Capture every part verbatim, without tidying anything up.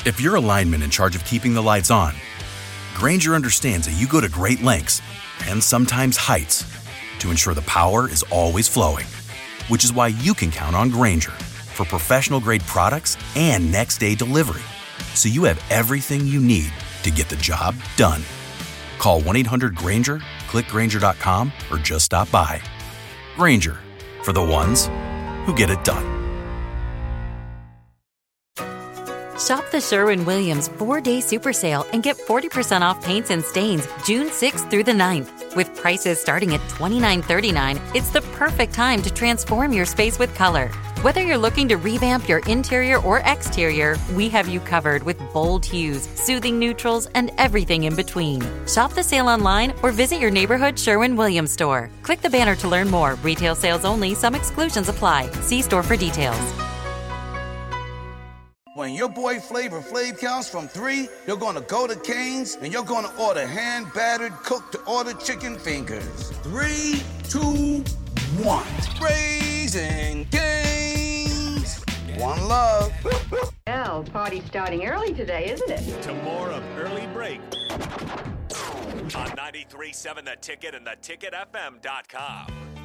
If you're a lineman in charge of keeping the lights on, Grainger understands that you go to great lengths and sometimes heights to ensure the power is always flowing, which is why you can count on Grainger for professional-grade products and next-day delivery, so you have everything you need to get the job done. Call one eight hundred Grainger, click Grainger dot com, or just stop by. Grainger, for the ones who get it done. Shop the Sherwin-Williams four-day super sale and get forty percent off paints and stains June sixth through the ninth. With prices starting at twenty-nine thirty-nine, it's the perfect time to transform your space with color. Whether you're looking to revamp your interior or exterior, we have you covered with bold hues, soothing neutrals, and everything in between. Shop the sale online or visit your neighborhood Sherwin-Williams store. Click the banner to learn more. Retail sales only. Some exclusions apply. See store for details. When your boy Flavor Flav counts from three, you're gonna go to Cane's and you're gonna order hand-battered, cooked-to-order chicken fingers. Three, two, one. Raising Cane's. One love. Well, party's starting early today, isn't it? To more of Early Break on ninety-three point seven The Ticket and the ticket f m dot com.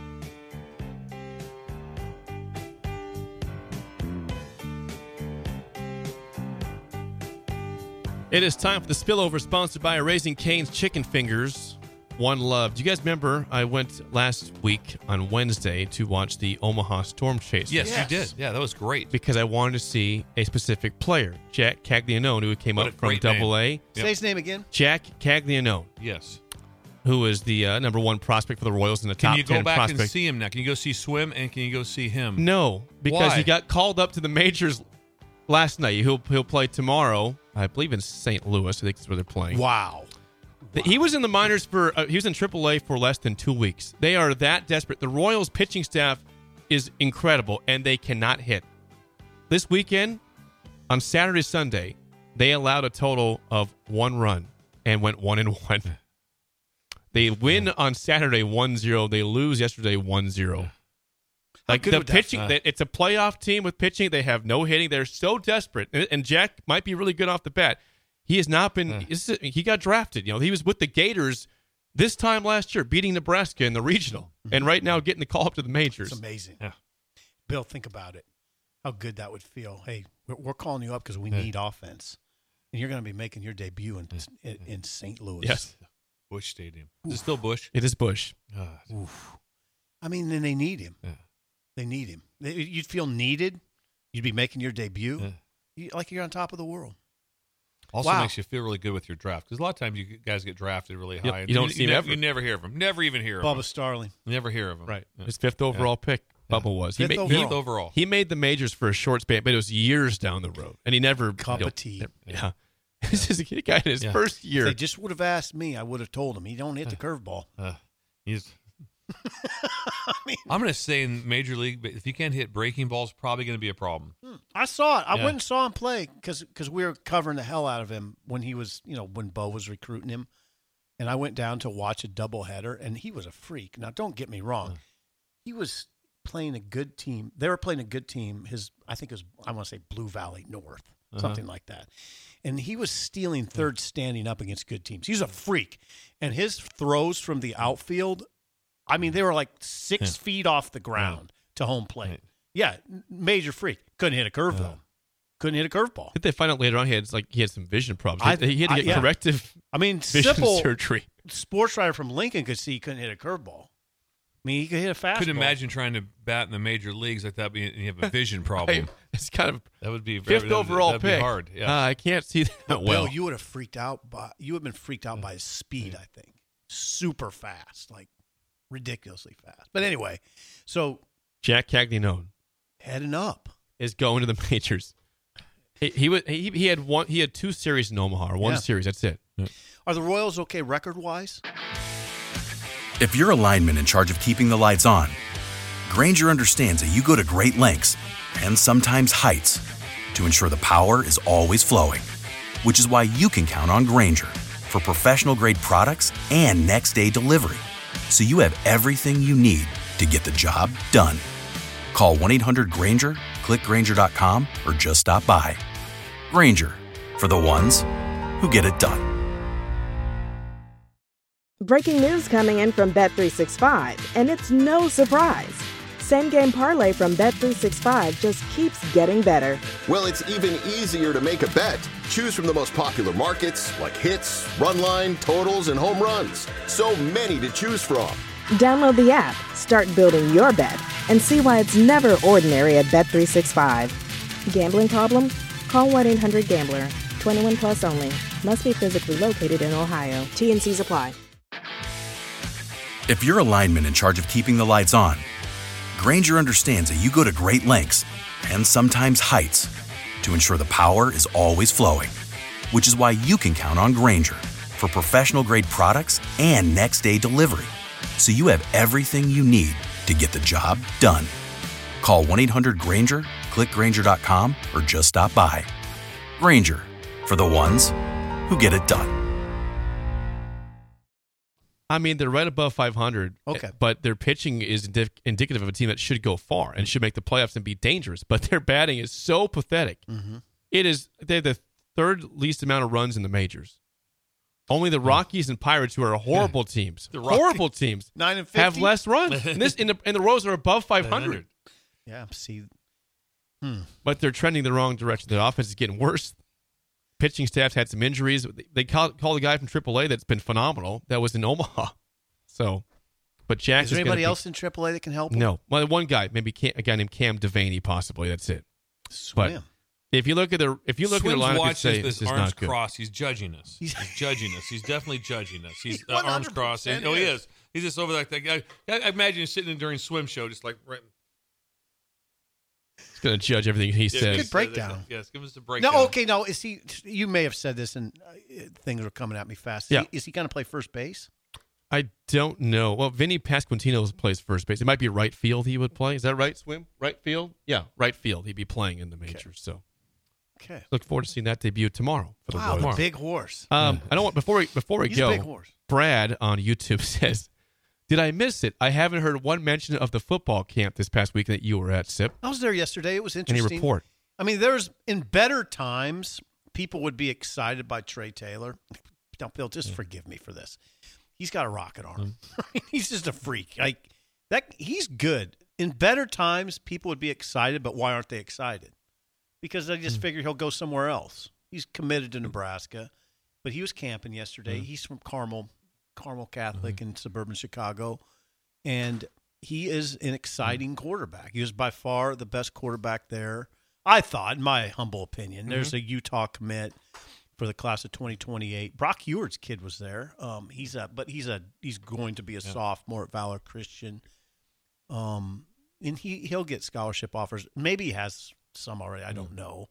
It is time for the Spillover, sponsored by Raising Cane's Chicken Fingers. One love. Do you guys remember I went last week on Wednesday to watch the Omaha Storm Chasers? Yes, yes. you did. Yeah, that was great. Because I wanted to see a specific player, Jack Caglianone, who came what up from Double A. Yep. Say his name again. Jack Caglianone. Yes. Who is the uh, number one prospect for the Royals in the can top you go ten back prospect. and see him now? Can you go see Swim and can you go see him? No, because Why? he got called up to the majors last night. He'll he'll play tomorrow, I believe, in Saint Louis. I think that's where they're playing. Wow. wow. He was in the minors for uh, he was in triple A for less than two weeks. They are that desperate. The Royals pitching staff is incredible, and they cannot hit. This weekend, on Saturday, Sunday, they allowed a total of one run and went one and one. They win on Saturday one zero. They lose yesterday one zero. Like the pitching, uh, it's a playoff team with pitching. They have no hitting. They're so desperate, and, and Jack might be really good off the bat. He has not been. Uh, he got drafted. You know, he was with the Gators this time last year, beating Nebraska in the regional, mm-hmm. and right now getting the call up to the majors. It's amazing. Yeah. Bill, think about it. How good that would feel. Hey, we're, we're calling you up because we yeah. need offense, and you're going to be making your debut in in, in Saint Louis. Yes, Busch Stadium. Is it still Busch? It is Busch. Uh, I mean, then they need him. Yeah. They need him. You'd feel needed. You'd be making your debut. Yeah. You, like you're on top of the world. Also wow. makes you feel really good with your draft. Because a lot of times you guys get drafted really high. Yep, and you don't you, see you, him never, ever. you never hear of him. Never even hear of Bubba him. Starling. Never hear of him. Right. Yeah. His fifth overall yeah. pick, Bubba was. Fifth he made, overall. Fifth overall. He made the majors for a short span, but it was years down the road. And he never. Cup you know, of tea. Never, yeah. This is a guy in his Yeah. first year. If they just would have asked me, I would have told him. He don't hit the curveball. Uh, he's. I mean, I'm going to say in Major League, if you can't hit breaking balls, probably going to be a problem. I saw it. I Yeah. went and saw him play because we were covering the hell out of him when he was, you know, when Bo was recruiting him. And I went down to watch a doubleheader, and he was a freak. Now, don't get me wrong. He was playing a good team. They were playing a good team. His, I think it was, I want to say Blue Valley North, Uh-huh. something like that. And he was stealing third standing up against good teams. He's a freak. And his throws from the outfield, I mean, they were like six Yeah. feet off the ground to home plate. Right. Yeah, major freak. Couldn't hit a curve, though. Couldn't hit a curveball. Did they find out later on he had like he had some vision problems? I- he had to I- get yeah. corrective I mean, vision simple surgery. sports writer from Lincoln could see he couldn't hit a curveball. I mean, he could hit a fastball. Could imagine trying to bat in the major leagues like that, and you have a vision problem. It's kind of that would be fifth that would, overall that'd pick. Be hard. Yeah. Uh, I can't see that But well. Bill, you would have freaked out by you would have been freaked out by his speed. I think super fast, like ridiculously fast. But anyway, so Jack Caglianone heading up is going to the majors. He, he was he, he had one he had two series in Omaha, or one Yeah. series. That's it. Are the Royals okay record wise? If you're a lineman in charge of keeping the lights on, Grainger understands that you go to great lengths and sometimes heights to ensure the power is always flowing, which is why you can count on Grainger for professional-grade products and next-day delivery, so you have everything you need to get the job done. Call one eight hundred Grainger, click Grainger dot com, or just stop by. Grainger, for the ones who get it done. Breaking news coming in from Bet three sixty-five, and it's no surprise. Same Game Parlay from Bet three sixty-five just keeps getting better. Well, it's even easier to make a bet. Choose from the most popular markets like hits, run line, totals, and home runs. So many to choose from. Download the app, start building your bet, and see why it's never ordinary at Bet three sixty-five. Gambling problem? Call one eight hundred gambler. twenty-one plus only. Must be physically located in Ohio. T and C's apply. If you're a lineman in charge of keeping the lights on, Grainger understands that you go to great lengths and sometimes heights to ensure the power is always flowing, which is why you can count on Grainger for professional-grade products and next-day delivery, so you have everything you need to get the job done. Call one eight hundred Grainger, click Grainger dot com, or just stop by. Grainger, for the ones who get it done. I mean, they're right above five hundred, okay, but their pitching is indic- indicative of a team that should go far and should make the playoffs and be dangerous. But their batting is so pathetic. Mm-hmm. It is they have the third least amount of runs in the majors. Only the Rockies and Pirates, who are horrible teams, the Rocky, horrible teams, nine and fifty? Have less runs. and this and the, and the Royals are above five hundred. Yeah, see, hmm. but they're trending the wrong direction. The offense is getting worse. Pitching staff's had some injuries. They call, call the guy from triple A that's been phenomenal. That was in Omaha. So, but Jack is there is anybody be, else in triple A that can help him? No, well, one guy, maybe Cam, a guy named Cam Devaney, possibly. That's it. Swim. But if you look at the if you look Swim's at the lineup, watches say, this, this is arms not good. crossed. He's judging us. He's, He's judging us. He's definitely judging us. He's uh, arms crossed. And, oh, he is. He's just over like that guy. I, I imagine him sitting in during swim show, just like right. He's going to judge everything he yeah, says. Good breakdown. Yes, give us a breakdown. No, okay, no. Is he? You may have said this, and uh, things are coming at me fast. Is yeah. he, is he going to play first base? I don't know. Well, Vinny Pasquantino plays first base. It might be right field he would play. Is that right, Swim? Right field? Yeah, right field. He'd be playing in the majors. Okay. So, okay. Look forward to seeing that debut tomorrow for the wow, Royals. the big horse. Um, I don't want before we before we He's go. A big horse. Brad on YouTube says, "Did I miss it? I haven't heard one mention of the football camp this past week that you were at, Sip." I was there yesterday. It was interesting. Any report? I mean, there's in better times, people would be excited by Trey Taylor. Now, Bill, just yeah. forgive me for this. He's got a rocket arm. Mm. He's just a freak. Like that. He's good. In better times, people would be excited, but why aren't they excited? Because they just mm. figure he'll go somewhere else. He's committed to Nebraska, but he was camping yesterday. Mm. He's from Carmel, Carmel Catholic mm-hmm. in suburban Chicago, and he is an exciting mm. quarterback. He was by far the best quarterback there, I thought, in my humble opinion. Mm-hmm. There's a Utah commit for the class of twenty twenty-eight. Brock Eward's kid was there. Um, he's a, but he's a he's going to be a yeah. sophomore at Valor Christian. Um, and he he'll get scholarship offers. Maybe he has some already. I don't know.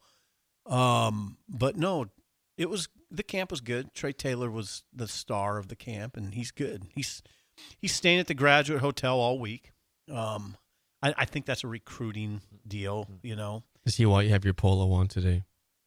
Um, but no, it was the camp was good. Trey Taylor was the star of the camp, and he's good. He's he's staying at the Graduate Hotel all week. Um, I, I think that's a recruiting deal. You know, is he why you have your polo on today?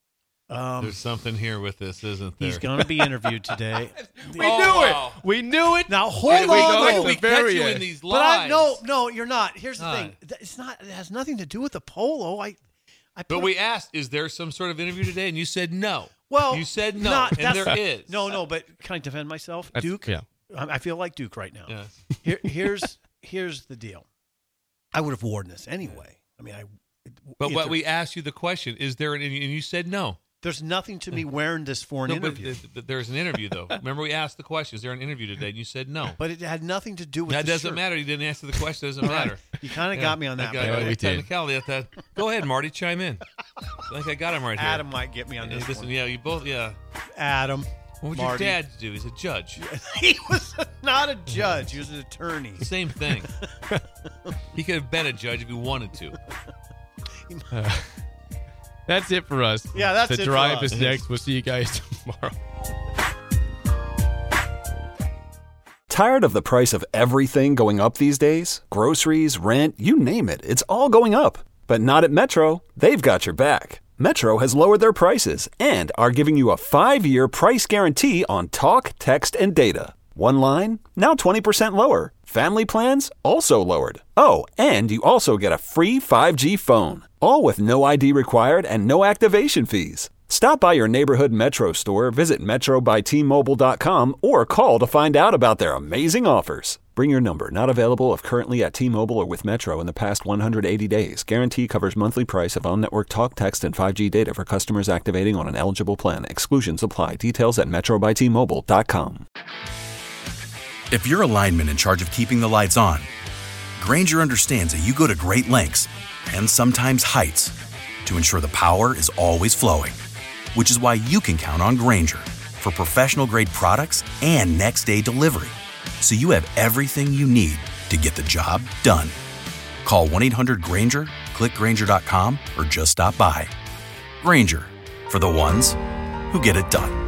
Um, There's something here with this, isn't there? He's going to be interviewed today. we oh, knew wow. it. We knew it. Now hold and on. We go no, to we the very catch you end. in these but lies. I, no, no, you're not. Here's the Hi. thing. It's not. It has nothing to do with the polo. I. I but we asked, is there some sort of interview today? And you said no. Well, you said no, not, and there is. No, no, but can I defend myself? That's, Duke, yeah. I feel like Duke right now. Yes. Here, here's here's the deal. I would have worn this anyway. I mean, I. But what we asked you the question, is there an, and you said no. There's nothing to me wearing this for an no, interview. But, but there's an interview, though. Remember, we asked the question, is there an interview today? And you said no. But it had nothing to do with that the doesn't shirt. matter. You didn't answer the question. It doesn't matter. You kind of yeah, got me on that. Got, yeah, we did. At that. Go ahead, Marty. Chime in. I think I got him right Adam here. might get me on this Listen, one. yeah, you both, yeah. Adam. What would Marty. your dad do? He's a judge. He was not a judge. He was an attorney. Same thing. He could have been a judge if he wanted to. Uh, that's it for us. Yeah, that's the it drive for us. is next. We'll see you guys tomorrow. Tired of the price of everything going up these days? Groceries, rent, you name it. It's all going up. But not at Metro. They've got your back. Metro has lowered their prices and are giving you a five-year price guarantee on talk, text, and data. One line, now twenty percent lower. Family plans, also lowered. Oh, and you also get a free five G phone. All with no I D required and no activation fees. Stop by your neighborhood Metro store, visit metro by T Mobile dot com, or call to find out about their amazing offers. Bring your number. Not available if currently at T-Mobile or with Metro in the past one hundred eighty days. Guarantee covers monthly price of on-network talk, text, and five G data for customers activating on an eligible plan. Exclusions apply. Details at metro by T Mobile dot com. If you're a lineman in charge of keeping the lights on, Grainger understands that you go to great lengths and sometimes heights to ensure the power is always flowing, which is why you can count on Grainger for professional-grade products and next-day delivery, so you have everything you need to get the job done. Call one eight hundred Grainger, click Grainger dot com, or just stop by. Grainger, for the ones who get it done.